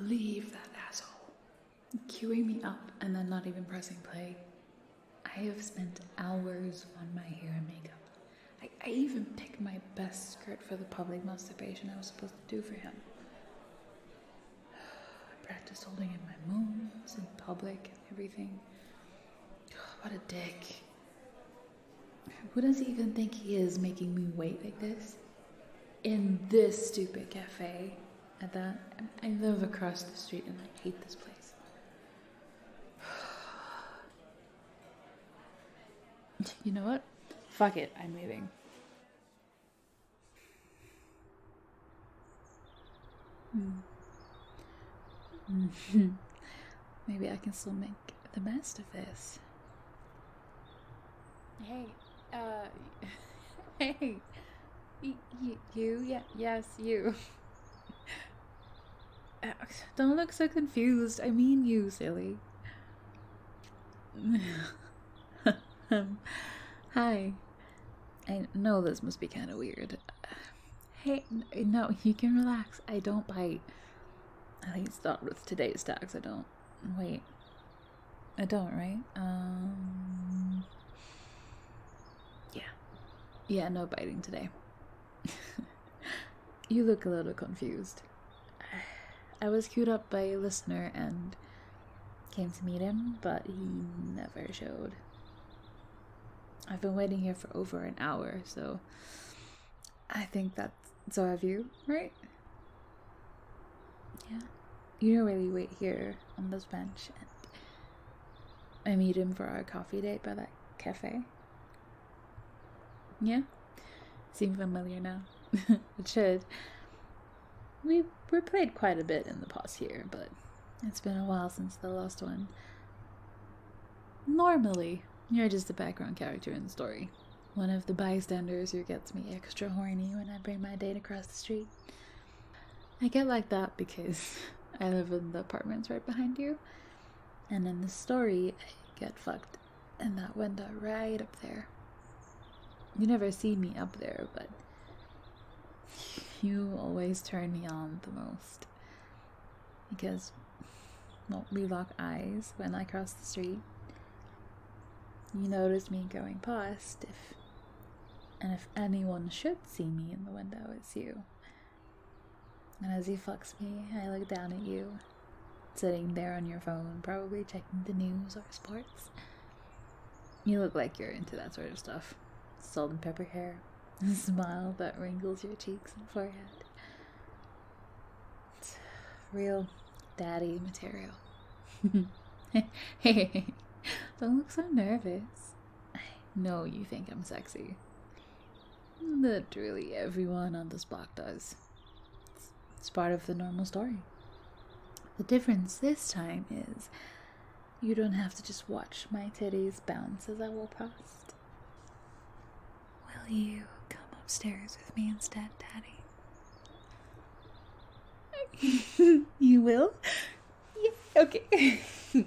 believe that asshole queuing me up and then not even pressing play. I have spent hours on my hair and makeup. I even picked my best skirt for the public masturbation I was supposed to do for him. I practiced holding in my moans in public and everything. What a dick. Who does he even think he is, making me wait like this? In this stupid cafe. At that, I live across the street and I hate this place. You know what? Fuck it, I'm leaving. Maybe I can still make the best of this. Hey, hey, you, yeah, yes, you. Don't look so confused. I mean you, silly. Hi. I know this must be kind of weird. Hey, no, you can relax. I don't bite. At least not with today's tags, I don't. Wait. I don't, right? Yeah. Yeah, no biting today. You look a little confused. I was queued up by a listener and came to meet him, but he never showed. I've been waiting here for over an hour, so I think so have you, right? Yeah. You don't really wait here on this bench, and I meet him for our coffee date by that cafe. Yeah? Seem familiar now. It should. We were played quite a bit in the past year, but it's been a while since the last one. Normally, you're just a background character in the story. One of the bystanders who gets me extra horny when I bring my date across the street. I get like that because I live in the apartments right behind you. And in the story, I get fucked in that window right up there. You never see me up there, but you always turn me on the most. Because, well, we lock eyes when I cross the street. You notice me going past, if anyone should see me in the window, it's you. And as he fucks me, I look down at you, sitting there on your phone, probably checking the news or sports. You look like you're into that sort of stuff. Salt and pepper hair, a smile that wrinkles your cheeks and forehead. It's real daddy material. Hey, don't look so nervous. I know you think I'm sexy. Literally everyone on this block does. It's part of the normal story. The difference this time is you don't have to just watch my titties bounce as I walk past. Will you come upstairs with me instead, Daddy? You will? Yeah, okay.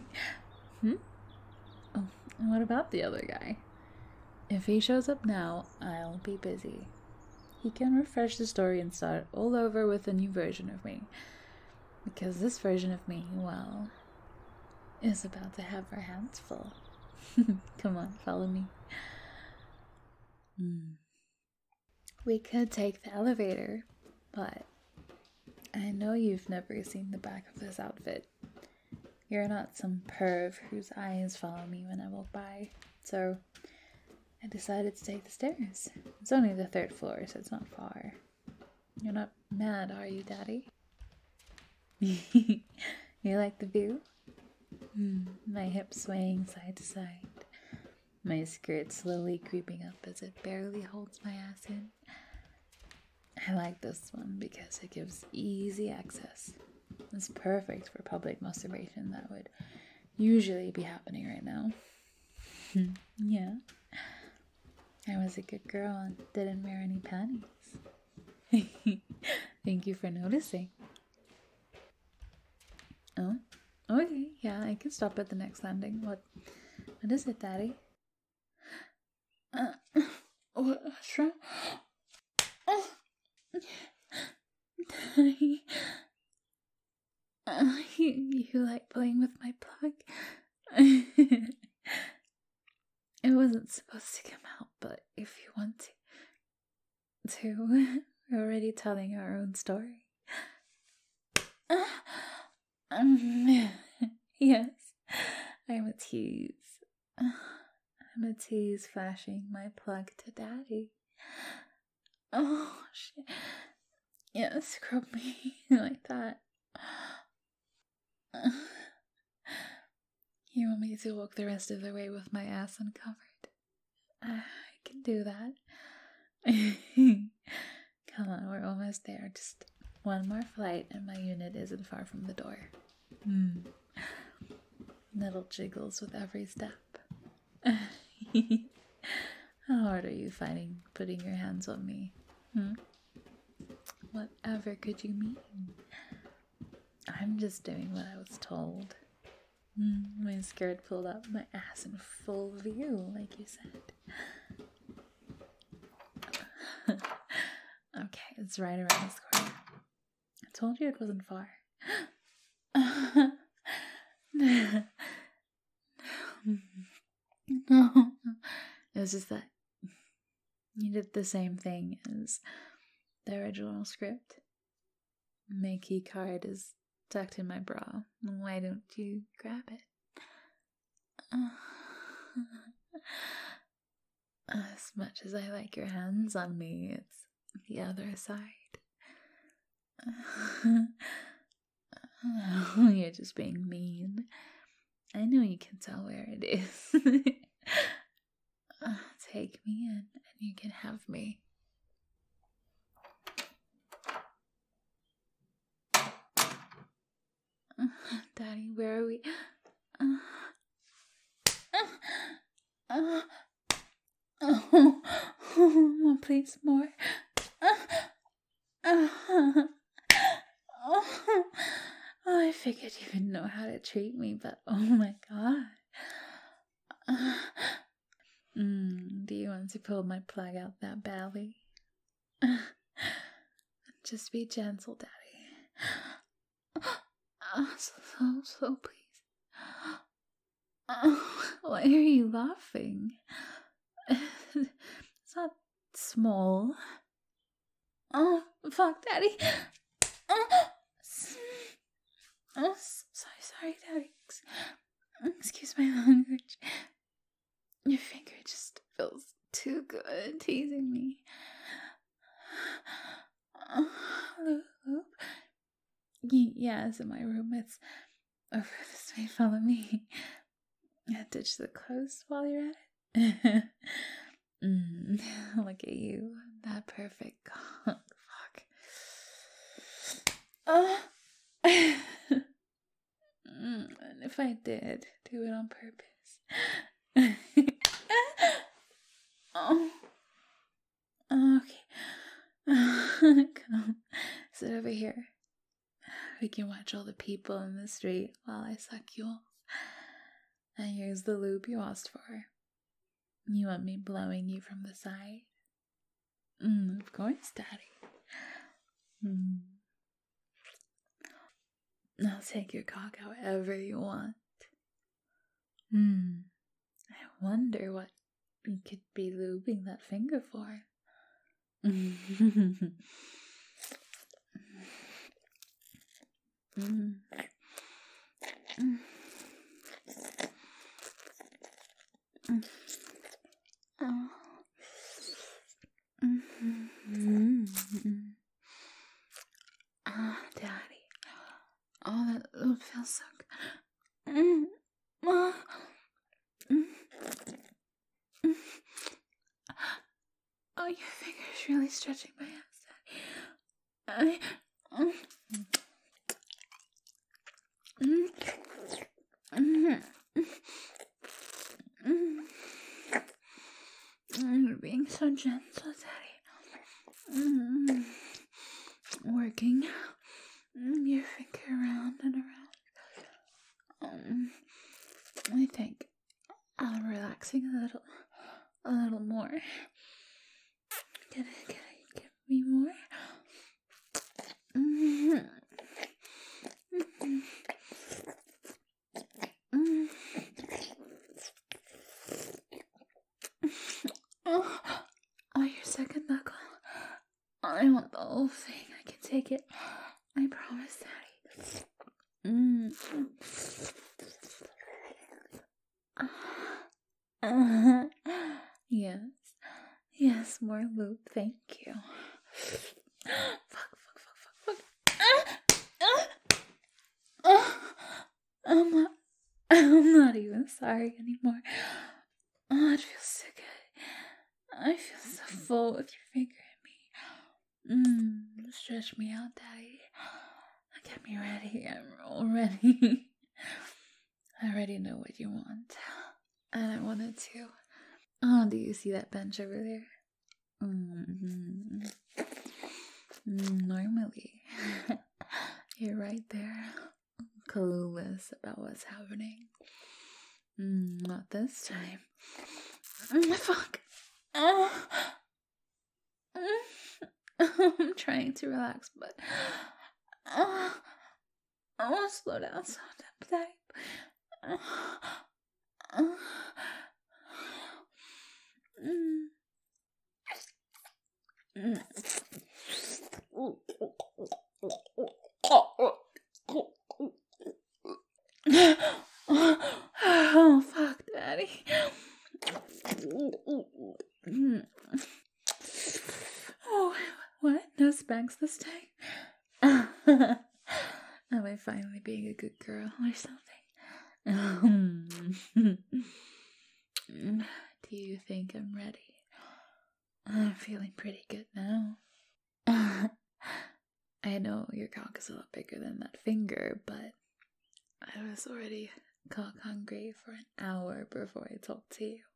Oh, and what about the other guy? If he shows up now, I'll be busy. He can refresh the story and start all over with a new version of me. Because this version of me, well, is about to have her hands full. Come on, follow me. We could take the elevator, but I know you've never seen the back of this outfit. You're not some perv whose eyes follow me when I walk by, so I decided to take the stairs. It's only the 3rd floor, so it's not far. You're not mad, are you, Daddy? You like the view? My hips swaying side to side. My skirt slowly creeping up as it barely holds my ass in. I like this one because it gives easy access. It's perfect for public masturbation that would usually be happening right now. Yeah. I was a good girl and didn't wear any panties. Thank you for noticing. Oh, okay, yeah, I can stop at the next landing. What is it, Daddy? What's wrong? Daddy. you like playing with my plug? It wasn't supposed to come out, but if you want to, we're already telling our own story. Yes, I'm a tease. I'm a tease flashing my plug to Daddy. Oh, shit. Yeah, scrub me like that. You want me to walk the rest of the way with my ass uncovered? I can do that. Come on, we're almost there. Just one more flight and my unit isn't far from the door. Little jiggles with every step. How hard are you finding putting your hands on me? Whatever could you mean? I'm just doing what I was told. My skirt pulled up my ass in full view, like you said. Okay, it's right around this corner. I told you it wasn't far. No. It was just that you did the same thing as the original script. My key card is tucked in my bra. Why don't you grab it? As much as I like your hands on me, it's the other side. You're just being mean. I know you can tell where it is. Take me in and you can have me. Daddy, where are we? Oh, please, more. I figured you would know how to treat me, but oh my god. Do you want to pull my plug out that badly? Just be gentle, Daddy. So please. Why are you laughing? It's not small. Oh, fuck, Daddy. Sorry, Daddy. Excuse my language. Your finger just feels too good teasing me. Loop? Yeah, it's in my room. It's over this way. Follow me. Ditch the clothes while you're at it. Look at you. That perfect cock. Fuck. And if I did do it on purpose. Oh. Okay. Come. Sit over here. We can watch all the people in the street while I suck you off. And here's the lube you asked for. You want me blowing you from the side? Of course, Daddy. I'll take your cock however you want. I wonder what you could be lubing that finger for. Daddy. Oh, that feels so good. Oh, your finger's really stretching my ass, Daddy. You're being so gentle, Daddy. Working your finger around and around. I think I'm relaxing a little more. Can I give me more? I want the whole thing. I can take it. I promise, Daddy. Yes. Yes, more loop. Thank you. Fuck. I'm not even sorry anymore. Oh, it feels so good. I feel so full with your finger in me. Stretch me out, Daddy. Get me ready. I'm all ready. I already know what you want. And I want it too. Oh, do you see that bench over there? Normally, you're right there, clueless about what's happening. Not this time. Fuck. I'm trying to relax, but I want to slow down so that Oh, fuck, Daddy. Oh, what? No spanks this time? Am I finally being a good girl or something? Do you think I'm ready? I'm feeling pretty good now. I know your cock is a lot bigger than that finger, but I was already cock hungry for an hour before I talked to you.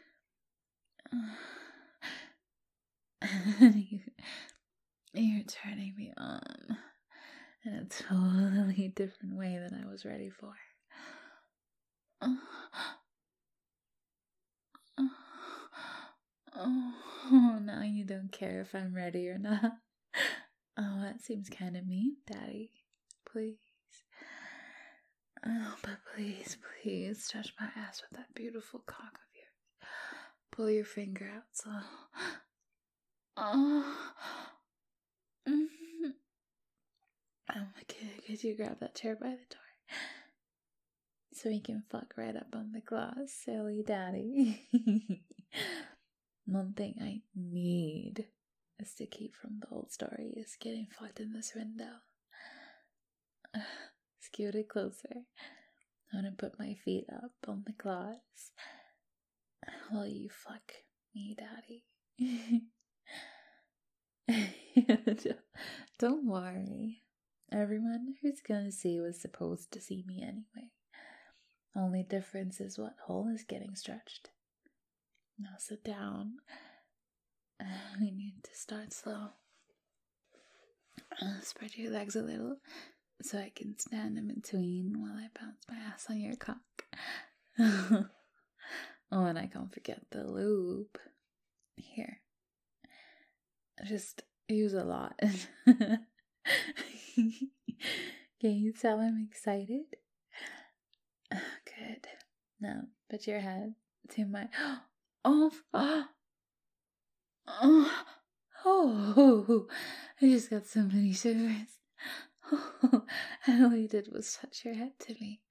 You're turning me on in a totally different way than I was ready for. Oh, now you don't care if I'm ready or not. Oh, that seems kind of mean, Daddy. Please. Oh, but please touch my ass with that beautiful cock of yours. Pull your finger out so. Could you grab that chair by the door? So we can fuck right up on the glass, silly Daddy. One thing I need is to keep from the old story is getting fucked in this window. Scoot it closer. I'm gonna put my feet up on the glass while you fuck me, Daddy. Don't worry. Everyone who's gonna see was supposed to see me anyway. Only difference is what hole is getting stretched. Now sit down. We need to start slow. Spread your legs a little so I can stand in between while I bounce my ass on your cock. Oh, and I can't forget the lube. Here. Just use a lot. Can you tell I'm excited? Good. Now, put your head to my... Oh, I just got so many shivers. And all you did was touch your head to me.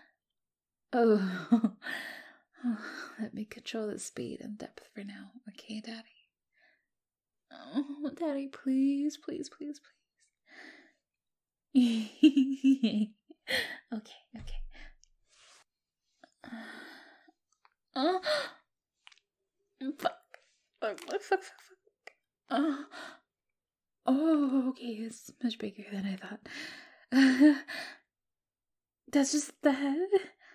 Oh, let me control the speed and depth for now, okay, Daddy? Oh, Daddy, please. Okay. Fuck. Oh, okay, it's much bigger than I thought. That's just the head?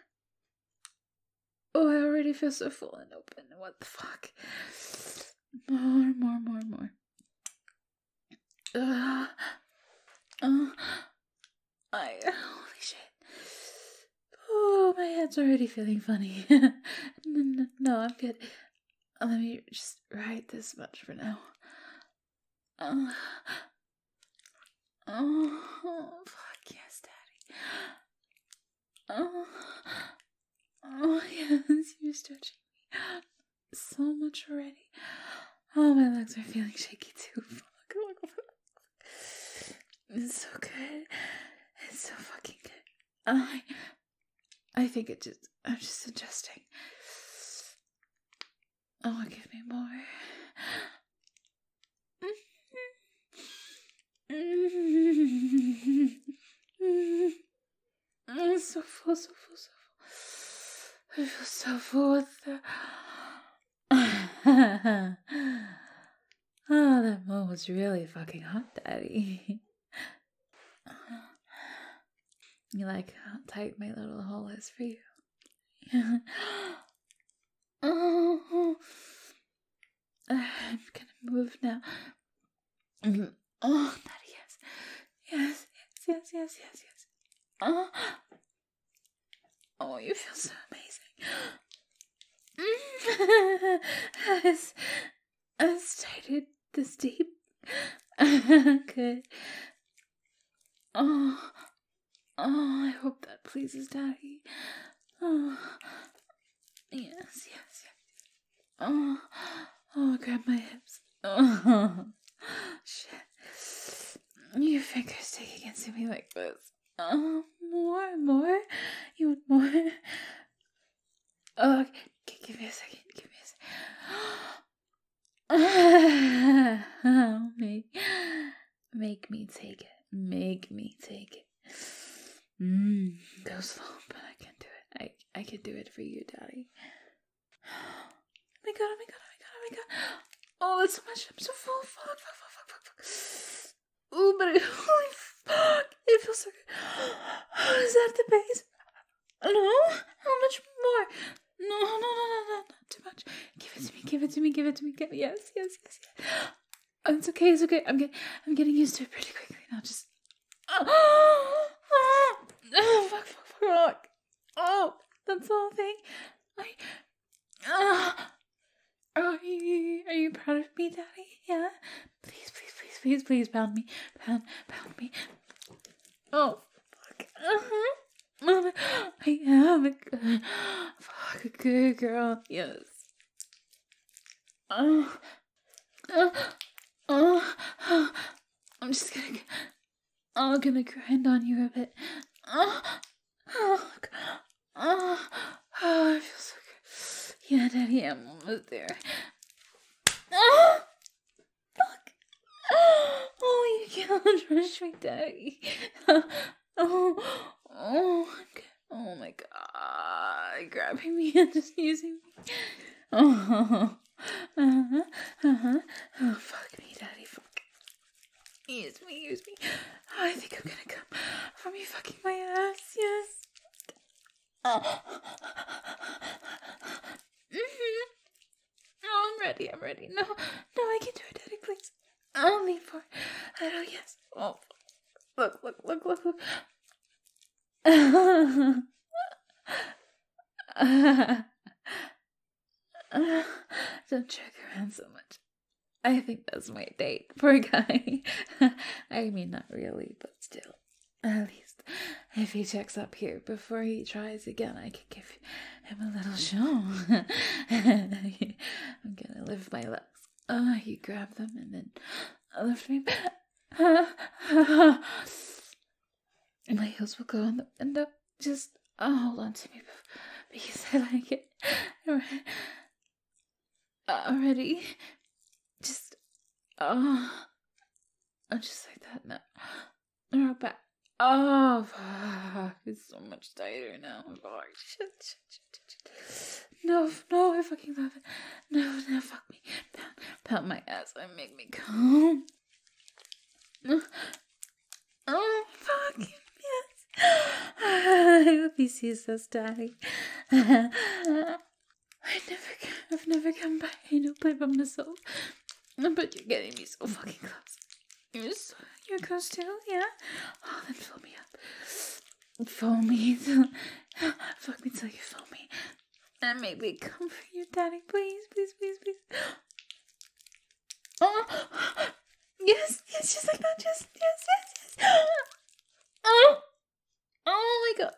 Oh, I already feel so full and open. What the fuck? More. Holy shit. Oh, my head's already feeling funny. No, I'm good. Let me just write this much for now. Fuck yes, Daddy. Yes, you're stretching me so much already. Oh, my legs are feeling shaky too. Fuck. I think I'm just adjusting. Oh, give me more. So full, so full, so full. I feel so full with the... Oh, that mo was really fucking hot, Daddy. You like how tight my little hole is for you? Oh, I'm gonna move now. Oh, Daddy, yes. Yes, yes, yes, yes, yes, yes. Oh, you feel so amazing. As tight this deep. Good. Oh, I hope that pleases Daddy. Oh, yes, yes, yes. Oh, grab my hips. Oh, shit. Your fingers take against me like this. Oh, more. You want more? Oh, okay, give me a second. Oh, make me take it. Go slow, but I can do it. I can do it for you, Daddy. Oh my god. Oh, that's so much. I'm so full. Fuck. Ooh, but holy fuck. It feels so good. Is that the base? No? How much more? No, not too much. Give it to me. Yes. Oh, it's okay. I'm getting used to it pretty quickly now. Just... Fuck. Oh, that's the whole thing. Are you proud of me, Daddy? Yeah? Please pound me. Pound me. Oh, fuck. Mama, I am a good girl. Yes. I'm just gonna grind on you a bit. I feel so good. Yeah, Daddy, I'm almost there. Fuck. Oh, you can't rush me, Daddy. Oh my god, grabbing me and just using me. Oh, fuck me, Daddy, fuck. Use me. Oh, I think I'm gonna come from you fucking my ass, yes. Oh, I'm ready. No, I can do it, Daddy, please. I'll lean for it. Oh, yes. Oh, look. Don't check around so much. I think that's my date. Poor guy. I mean, not really, but still. At least, if he checks up here before he tries again, I can give him a little show. I'm gonna lift my legs. You grab them and then lift me back. My heels will go on the window. Just hold on to me because I like it. Already. Just just like that now. Roll back. Oh, fuck. It's so much tighter now. Oh, shit. No, I fucking love it. No, fuck me. Pound my ass and make me come. Oh, fuck. Yes. I hope he sees this, Daddy. I've never come by by myself. But you're getting me so fucking close. You're close too, yeah? Oh, then fill me up. Fill me. Fuck me till you fill me. And make me come for you, Daddy. Please. Oh, yes, just like that. Yes. Oh my god.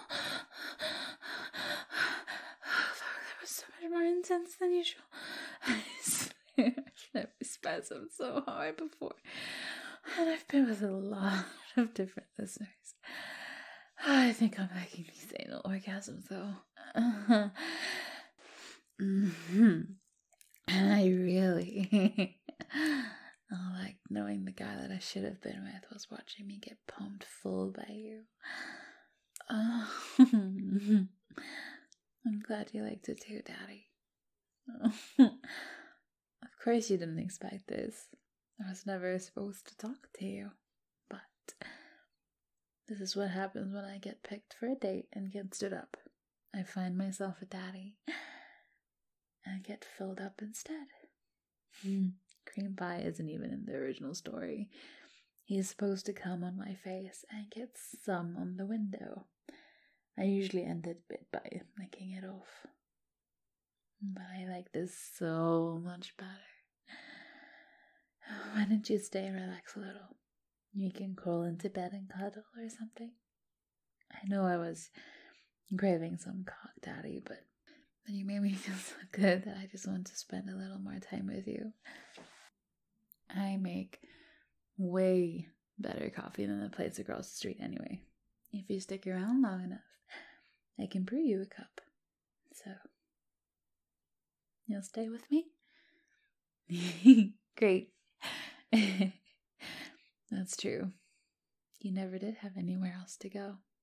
That was so much more intense than usual. I've never spasmed so hard before. And I've been with a lot of different listeners. I think I'm making these anal orgasms, though. And I really like knowing the guy that I should have been with was watching me get pumped full by you. I'm glad you liked it too, Daddy. Of course you didn't expect this. I was never supposed to talk to you. But this is what happens when I get picked for a date and get stood up. I find myself a daddy and get filled up instead. Cream pie isn't even in the original story. He's supposed to come on my face and get some on the window. I usually end it bit by licking it off. But I like this so much better. Why don't you stay and relax a little? You can crawl into bed and cuddle or something. I know I was craving some cock, Daddy, but you made me feel so good that I just want to spend a little more time with you. I make way better coffee than the place across the street anyway. If you stick around long enough, I can brew you a cup. So, you'll stay with me? Great. That's true. You never did have anywhere else to go.